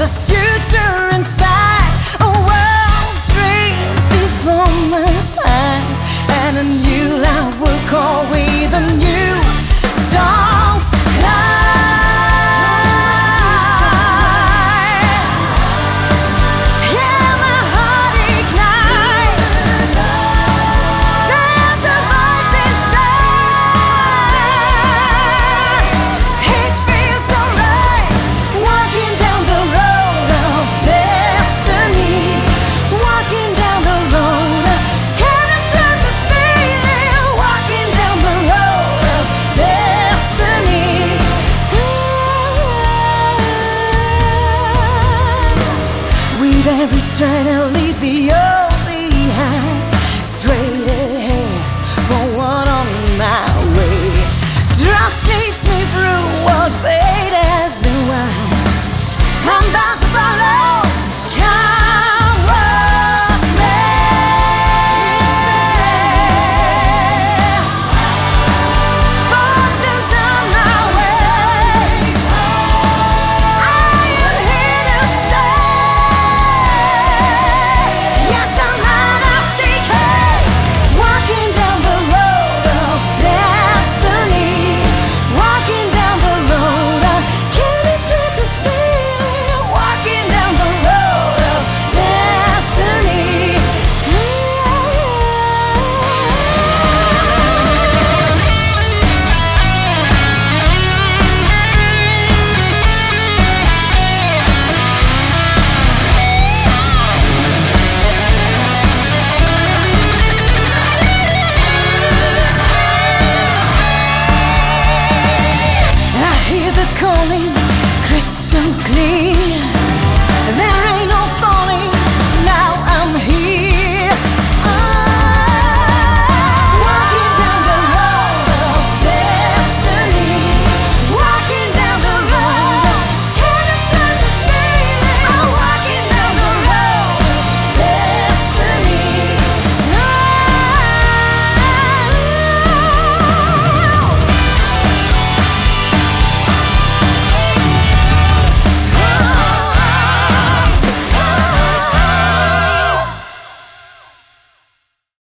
this future inside. A world dreams before my eyes, and a new life will call me the new dawn's light. Yeah, my heart ignites. There's a voice inside. It feels so right, walking down the road of destiny. Walking down the road, can't describe the feeling. Walking down the road of destiny. With every stride I leave the old behind, straight ahead, forward on my way. Trust leads me through what fate has in mind. I'm bound to follow.